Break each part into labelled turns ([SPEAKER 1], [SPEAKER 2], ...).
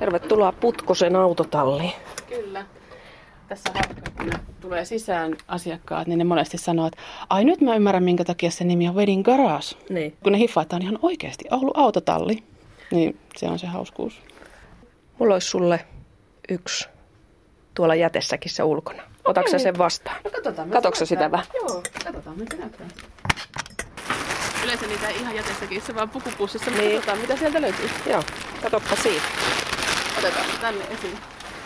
[SPEAKER 1] Tervetuloa Putkosen autotalliin.
[SPEAKER 2] Kyllä. Tässä kun tulee sisään asiakkaat, niin ne monesti sanoo, että ai nyt mä ymmärrän, minkä takia se nimi on Wedding Garage.
[SPEAKER 1] Niin.
[SPEAKER 2] Kun ne hiffaa, että on ihan oikeasti ollut autotalli, niin se on se hauskuus.
[SPEAKER 1] Mulla olisi sulle yksi tuolla jätessäkissä ulkona. Otatko sä sen vastaan?
[SPEAKER 2] No katsotaan.
[SPEAKER 1] Katoksa sitä vähän?
[SPEAKER 2] Joo, katsotaan mitä näyttää. Yleensä niitä ei ihan jätessäkissä, vaan pukupussissa.
[SPEAKER 1] Niin.
[SPEAKER 2] Katsotaan mitä sieltä löytyy.
[SPEAKER 1] Joo, katoppa siitä.
[SPEAKER 2] Otetaan se tänne esiin.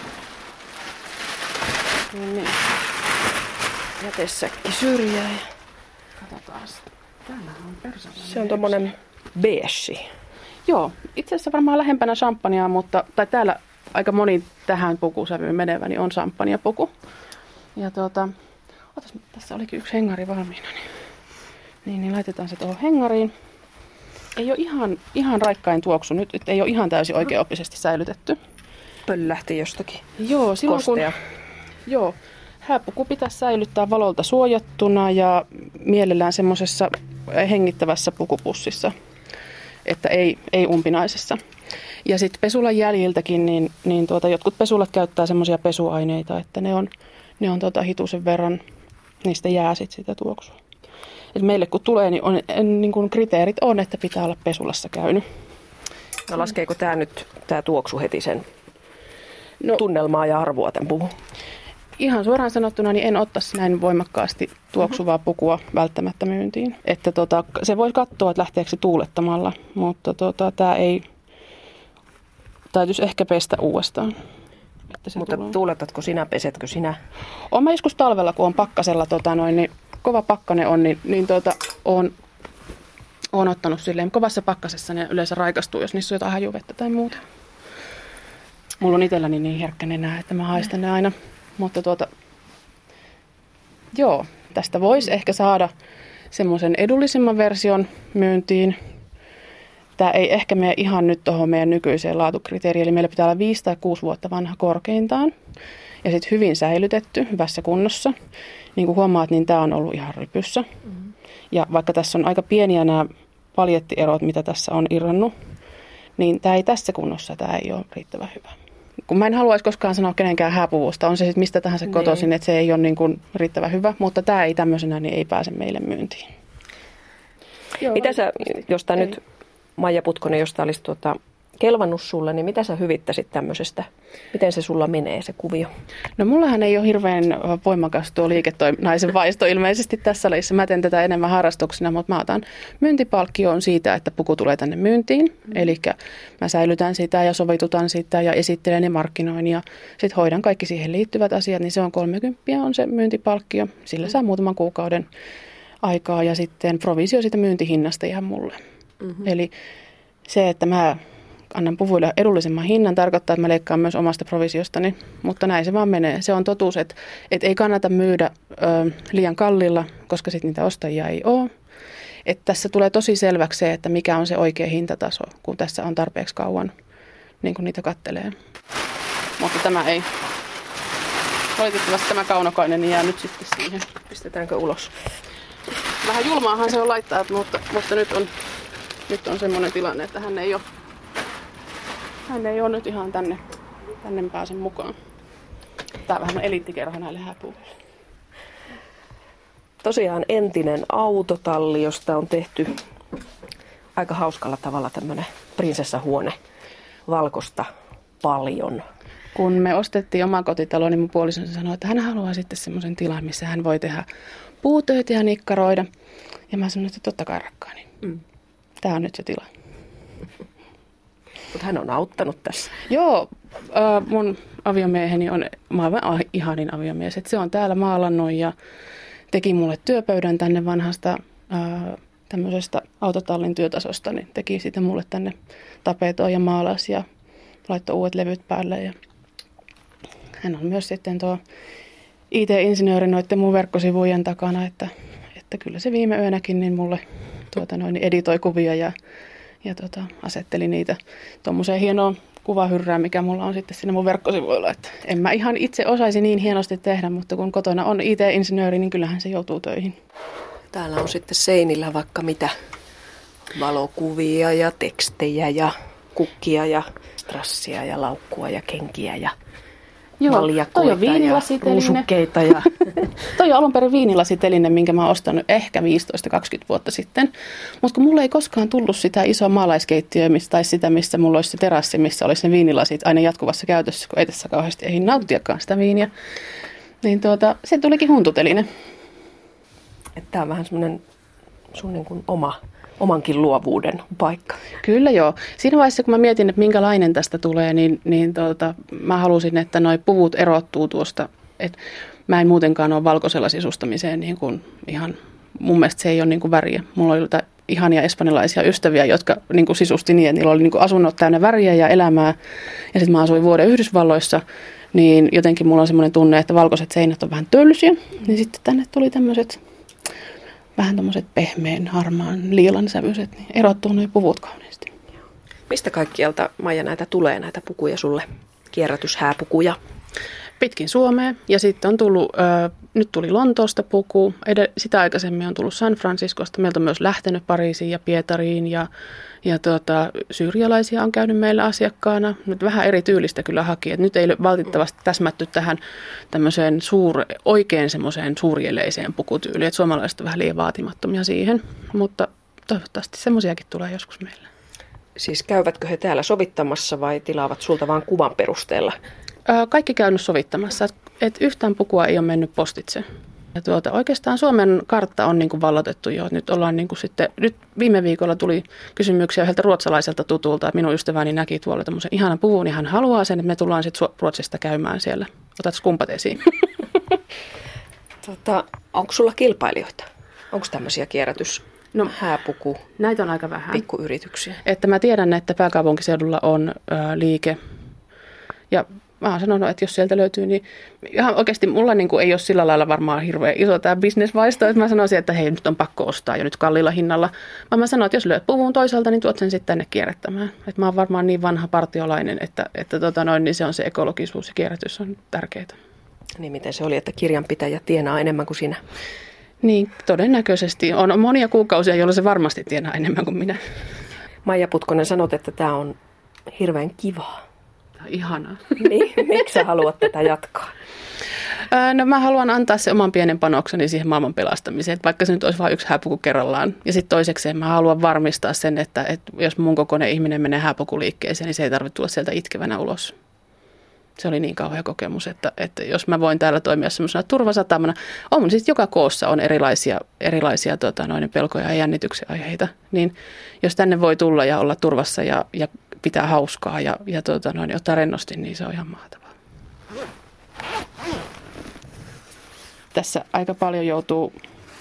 [SPEAKER 2] Niin.
[SPEAKER 1] Jätesäkki syrjää.
[SPEAKER 2] Katsotaan. Täällä on persoonallinen.
[SPEAKER 1] Se on tommonen beige.
[SPEAKER 2] Joo, itse asiassa varmaan lähempänä champagnea, mutta täällä aika moni tähän pukusävyyn menevä niin on champagnepuku. Ja tässä olikin yksi hengari valmiina, niin laitetaan se tuohon hengariin. Ei ole ihan raikkain tuoksu nyt, ei ole ihan täysin oikeaoppisesti säilytetty.
[SPEAKER 1] Pöllähti jostakin.
[SPEAKER 2] Joo, silloin
[SPEAKER 1] kostea.
[SPEAKER 2] Joo, hääpuku pitäisi säilyttää valolta suojattuna ja mielellään semmoisessa hengittävässä pukupussissa, että ei umpinaisessa. Ja sitten pesulan jäljiltäkin, niin jotkut pesulat käyttää semmoisia pesuaineita, että ne on hitusen verran, niistä jää sit sitä tuoksua. Et meille kun tulee, niin kun kriteerit on, että pitää olla pesulassa käynyt.
[SPEAKER 1] No laskeeko tää tuoksu heti sen tunnelmaa ja arvoa tämän puvun?
[SPEAKER 2] Ihan suoraan sanottuna niin en ottaisi näin voimakkaasti tuoksuvaa pukua välttämättä myyntiin. Että se voi katsoa, että lähteekö se tuulettamalla, mutta tämä ei täytyisi ehkä pestä uudestaan.
[SPEAKER 1] Mutta tuuletatko sinä, pesetkö sinä?
[SPEAKER 2] Olen mä joskus talvella, kun on pakkasella, niin kova pakkanen on, olen ottanut silleen kovassa pakkasessa, ne yleensä raikastuu, jos niissä on jotain hajuvettä tai muuta. Mulla on itselläni niin herkkä nenä, että mä haistan ne aina. Mutta joo, tästä voisi ehkä saada semmoisen edullisemman version myyntiin. Tämä ei ehkä mene ihan nyt tuohon meidän nykyiseen laatukriteeriin, eli meillä pitää olla 5 tai 6 vuotta vanha korkeintaan. Ja sitten hyvin säilytetty, hyvässä kunnossa. Niin kuin huomaat, niin tämä on ollut ihan rypyssä. Mm-hmm. Ja vaikka tässä on aika pieniä nämä paljettierot, mitä tässä on irronnut, niin tämä ei tässä kunnossa, tämä ei ole riittävän hyvä. Kun mä en haluaisi koskaan sanoa kenenkään hääpuvusta, on se sitten mistä tahansa kotoisin, että se ei ole niin kuin riittävän hyvä, mutta tämä ei tämmöisenä niin ei pääse meille myyntiin. Joo,
[SPEAKER 1] mitä sä, jos tämä nyt Maija Putkonen, jos tämä olisi kelvannut sulle, niin mitä sä hyvittäisit tämmöisestä? Miten se sulla menee se kuvio?
[SPEAKER 2] No mullahan ei ole hirveän voimakas tuo liiketoiminnaisen vaisto ilmeisesti tässä lajissa. Mä teen tätä enemmän harrastuksena, mutta mä otan myyntipalkkioon siitä, että puku tulee tänne myyntiin. Eli mä säilytän sitä ja sovitutan sitä ja esittelen ja markkinoin ja sitten hoidan kaikki siihen liittyvät asiat, niin se on 30 on se myyntipalkkio. Sillä saa muutaman kuukauden aikaa ja sitten provisio siitä myyntihinnasta ihan mulle. Mm-hmm. Eli se, että mä annan puvuille edullisemman hinnan, tarkoittaa, että mä leikkaan myös omasta provisiostani, mutta näin se vaan menee. Se on totuus, että ei kannata myydä liian kallilla, koska sitten niitä ostajia ei ole. Että tässä tulee tosi selväksi se, että mikä on se oikea hintataso, kun tässä on tarpeeksi kauan niin kuin niitä kattelee. Mutta tämä ei. Valitettavasti tämä kaunokainen jää nyt sitten siihen.
[SPEAKER 1] Pistetäänkö ulos?
[SPEAKER 2] Vähän julmaahan se on laittaa, mutta nyt on semmoinen tilanne, että hän ei ole nyt ihan tänne pääsen mukaan. Tää vähän on eliittikerho näille hääpuvuille.
[SPEAKER 1] Tosiaan entinen autotalli, josta on tehty aika hauskalla tavalla tämmöinen prinsessahuone, valkosta paljon.
[SPEAKER 2] Kun me ostettiin oma kotitalo, niin mun puolisoni sanoi, että hän haluaa sitten semmoisen tilan, missä hän voi tehdä puutöitä ja nikkaroida. Ja mä sanoin, että totta kai rakkaani. Tää on nyt se tila.
[SPEAKER 1] Mutta hän on auttanut tässä.
[SPEAKER 2] Joo, mun aviomieheni on maailman ihanin aviomies. Et se on täällä maalannut ja teki mulle työpöydän tänne vanhasta tämmöisestä autotallin työtasosta. Niin teki sitä mulle tänne tapetoon ja maalasi ja laittoi uudet levyt päälle. Ja hän on myös sitten tuo IT-insinööri noiden mun verkkosivujen takana, että kyllä se viime yönäkin niin mulle editoi kuvia ja asetteli niitä tuommoiseen hienoon kuvahyrrään, mikä mulla on sitten siinä mun verkkosivuilla. Että en mä ihan itse osaisi niin hienosti tehdä, mutta kun kotona on IT-insinööri, niin kyllähän se joutuu töihin.
[SPEAKER 1] Täällä on sitten seinillä vaikka mitä valokuvia ja tekstejä ja kukkia ja strassia ja laukkua ja kenkiä ja
[SPEAKER 2] Joo,
[SPEAKER 1] maljakoita
[SPEAKER 2] toi on viinilasiteline.
[SPEAKER 1] ja ruusukkeita. Ja
[SPEAKER 2] toi on alun perin viinilasiteline, minkä mä oon ostanut ehkä 15-20 vuotta sitten. Mutta kun mulla ei koskaan tullut sitä isoa maalaiskeittiöä tai sitä, missä mulla olisi se terassi, missä olisi ne viinilasit aina jatkuvassa käytössä, kun ei tässä kauheasti ei nauttiakaan sitä viiniä. Niin se tulikin huntuteline.
[SPEAKER 1] Tämä on vähän semmoinen sun niin kuin omankin luovuuden paikka.
[SPEAKER 2] Kyllä joo. Siinä vaiheessa, kun mä mietin, että minkälainen tästä tulee, niin mä halusin, että noi puvut erottuu tuosta. Et mä en muutenkaan ole valkoisella sisustamiseen niin kuin ihan, mun mielestä se ei ole niin kuin väriä. Mulla oli ihania espanjalaisia ystäviä, jotka niin kuin sisusti niin, että niillä oli niin kuin asunnot täynnä väriä ja elämää. Ja sitten mä asuin vuoden Yhdysvalloissa, niin jotenkin mulla on semmoinen tunne, että valkoiset seinät on vähän tölsyjä. Niin sitten tänne tuli tämmöiset vähän tommoset pehmeän, harmaan, liilan sävyiset, niin erottuu nuo puvut kauniisti.
[SPEAKER 1] Mistä kaikkialta, Maija, näitä tulee, näitä pukuja sulle? Kierrätyshääpukuja?
[SPEAKER 2] Pitkin Suomea. Ja sitten on tullut, nyt tuli Lontoosta puku. Sitä aikaisemmin on tullut San Franciscosta. Meiltä on myös lähtenyt Pariisiin ja Pietariin. Ja syyrialaisia on käynyt meillä asiakkaana. Nyt vähän eri tyylistä kyllä haki. Et nyt ei ole valitettavasti täsmätty tähän tämmöiseen oikein semmoiseen suurieleiseen pukutyyliin. Et suomalaiset on vähän liian vaatimattomia siihen. Mutta toivottavasti semmoisiakin tulee joskus meille.
[SPEAKER 1] Siis käyvätkö he täällä sovittamassa vai tilaavat sulta vain kuvan perusteella?
[SPEAKER 2] Kaikki käynyt sovittamassa. Et yhtään pukua ei ole mennyt postitse. Ja oikeastaan Suomen kartta on niin kuin valloitettu jo. Nyt ollaan niin kuin nyt viime viikolla tuli kysymyksiä yhdeltä ruotsalaiselta tutulta. Minun ystäväni näki tuolla tämmöisen ihanan puvun, niin hän haluaa sen, että me tullaan sitten Ruotsista käymään siellä. Otatko kumpat esiin?
[SPEAKER 1] Onko sulla kilpailijoita? Onko tämmöisiä hääpuku?
[SPEAKER 2] Näitä on aika vähän.
[SPEAKER 1] Pikkuyrityksiä.
[SPEAKER 2] Että mä tiedän, että pääkaupunkiseudulla on liike. Ja mä oon sanonut, että jos sieltä löytyy, niin ihan oikeasti mulla niin kuin ei ole sillä lailla varmaan hirveän iso tämä bisnesvaisto, että mä sanoisin, että hei, nyt on pakko ostaa jo nyt kalliilla hinnalla. Mä sanon, että jos löydät puvun toisaalta, niin tuot sen sitten tänne kierrättämään. Että mä oon varmaan niin vanha partiolainen, että niin se on se ekologisuus ja kierrätys on tärkeää.
[SPEAKER 1] Niin miten se oli, että kirjanpitäjä tienaa enemmän kuin sinä?
[SPEAKER 2] Niin, todennäköisesti. On monia kuukausia, jolloin se varmasti tienaa enemmän kuin minä.
[SPEAKER 1] Maija Putkonen, sanot, että tämä on hirveän kivaa.
[SPEAKER 2] Ihanaa.
[SPEAKER 1] Niin, miksi sä haluat tätä jatkaa?
[SPEAKER 2] No mä haluan antaa se oman pienen panokseni siihen maailman pelastamiseen, että vaikka se nyt olisi vain yksi hääpuku kerrallaan. Ja sitten toisekseen mä haluan varmistaa sen, että jos mun kokoinen ihminen menee hääpukuliikkeeseen, niin se ei tarvitse tulla sieltä itkevänä ulos. Se oli niin kauhea kokemus, että jos mä voin täällä toimia semmoisena turvasatamana, on siis joka koossa on erilaisia pelkoja ja jännityksen aiheita, niin jos tänne voi tulla ja olla turvassa ja pitää hauskaa ja ottaa rennosti, niin se on ihan mahtavaa. Tässä aika paljon joutuu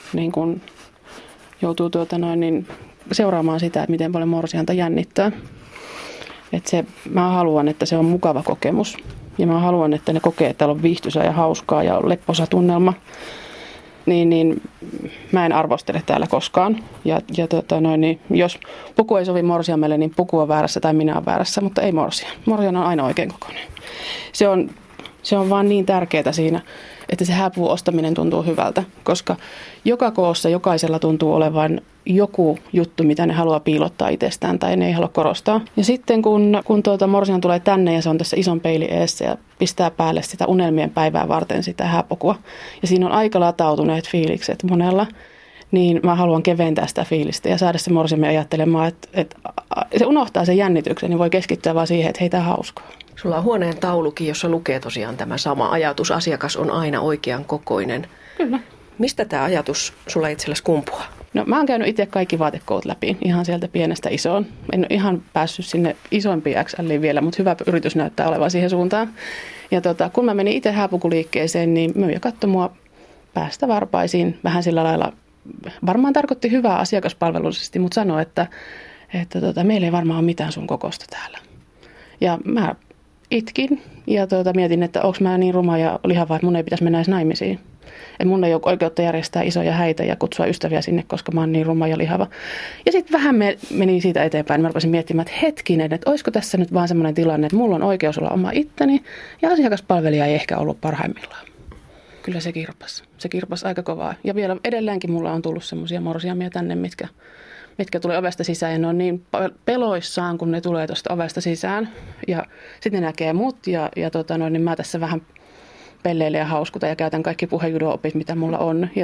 [SPEAKER 2] seuraamaan sitä, että miten paljon morsianta jännittää. Mä haluan, että se on mukava kokemus ja mä haluan, että ne kokee, että täällä on viihtyisä ja hauskaa ja lepposa tunnelma. Niin mä en arvostele täällä koskaan. Jos puku ei sovi morsiamelle, niin puku on väärässä tai minä olen väärässä, mutta ei morsian. Morsian on aina oikein kokoinen. Se on vaan niin tärkeää siinä, että se hääpuvun ostaminen tuntuu hyvältä, koska joka koossa jokaisella tuntuu olevan joku juttu, mitä ne haluaa piilottaa itsestään tai ne ei halua korostaa. Ja sitten kun morsian tulee tänne ja se on tässä ison peilin eessä ja pistää päälle sitä unelmien päivää varten sitä hääpukua. Ja siinä on aika latautuneet fiilikset monella, niin mä haluan keventää sitä fiilistä ja saada se morsiamme ajattelemaan, että se unohtaa sen jännityksen, niin voi keskittyä vaan siihen, että hei, tää on hauskaa.
[SPEAKER 1] Sulla on huoneen taulukin, jossa lukee tosiaan tämä sama ajatus. Asiakas on aina oikean kokoinen.
[SPEAKER 2] Kyllä.
[SPEAKER 1] Mistä tämä ajatus sulla itsellesi kumpuaa?
[SPEAKER 2] No mä oon käynyt itse kaikki vaatekoot läpi, ihan sieltä pienestä isoon. En ole ihan päässyt sinne isoimpiin XLiin vielä, mutta hyvä yritys näyttää olevan siihen suuntaan. Ja kun mä menin itse hääpukuliikkeeseen, niin myyjä katsoi mua päästä varpaisiin vähän sillä lailla. Varmaan tarkoitti hyvää asiakaspalvelullisesti, mutta sanoi, että meillä ei varmaan ole mitään sun kokosta täällä. Ja mä itkin ja mietin, että onko mä niin ruma ja lihava, että mun ei pitäisi mennä edes naimisiin. Että mun ei ole oikeutta järjestää isoja häitä ja kutsua ystäviä sinne, koska mä oon niin ruma ja lihava. Ja sitten vähän menin siitä eteenpäin. Mä rupesin miettimään, että hetkinen, että olisiko tässä nyt vaan semmoinen tilanne, että mulla on oikeus olla oma itteni ja asiakaspalvelija ei ehkä ollut parhaimmillaan. Kyllä se kirpas aika kovaa. Ja vielä edelleenkin mulla on tullut semmoisia morsiamia tänne, mitkä mitkä tulee ovesta sisään ja ne on niin peloissaan, kun ne tulee tuosta ovesta sisään. Ja sitten ne näkee mut niin mä tässä vähän pelleilen ja hauskuta ja käytän kaikki puhejudo-opit, mitä mulla on. Ja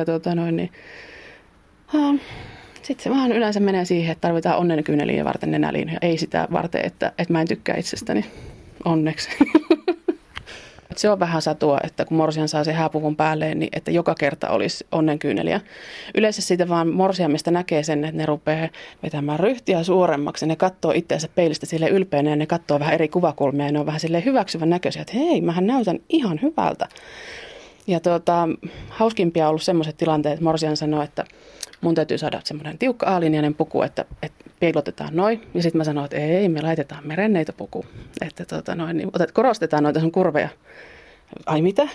[SPEAKER 2] sitten se vähän yleensä menee siihen, että tarvitaan onnenkyyneliä varten nenäliinoja, ei sitä varten, että mä en tykkää itsestäni. Onneksi. Se on vähän satua, että kun morsian saa sen hääpuvun päälleen, niin että joka kerta olisi onnenkyyneliä. Yleensä siitä vaan morsiamista näkee sen, että ne rupeaa vetämään ryhtiä suuremmaksi. Ja ne katsoo itseänsä peilistä sille ylpeänä ja ne katsoo vähän eri kuvakulmia ja ne on vähän silleen hyväksyvän näköisiä, että hei, mähän näytän ihan hyvältä. Ja hauskimpia on ollut sellaiset tilanteet, että morsian sanoo, että mun täytyy saada semmoinen tiukka A-linjainen puku, että piilotetaan noin. Ja sitten mä sanoin, että ei, me laitetaan merenneitopuku. Että korostetaan noita sun kurveja. Ai mitä?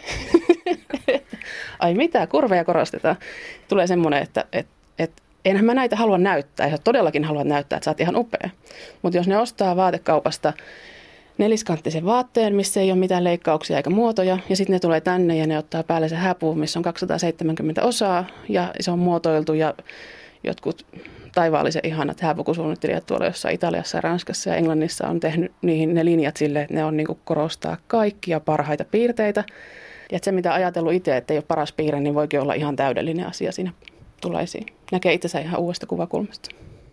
[SPEAKER 2] Ai mitä? Kurveja korostetaan. Tulee semmoinen, että enhän mä näitä halua näyttää. Ja todellakin haluan näyttää, että sä oot ihan upea. Mutta jos ne ostaa vaatekaupasta neliskanttisen vaatteen, missä ei ole mitään leikkauksia eikä muotoja, ja sitten ne tulee tänne ja ne ottaa päälle se hääpuu, missä on 270 osaa, ja se on muotoiltu, ja jotkut taivaallisen ihanat hääpukusuunnittelijat tuolla jossain Italiassa ja Ranskassa ja Englannissa on tehnyt niihin ne linjat silleen, että ne on niinku korostaa kaikkia parhaita piirteitä. Ja se, mitä ajatellut itse, että ei ole paras piirre, niin voikin olla ihan täydellinen asia siinä tulee esiin. Näkee itsensä ihan uudesta kuvakulmasta.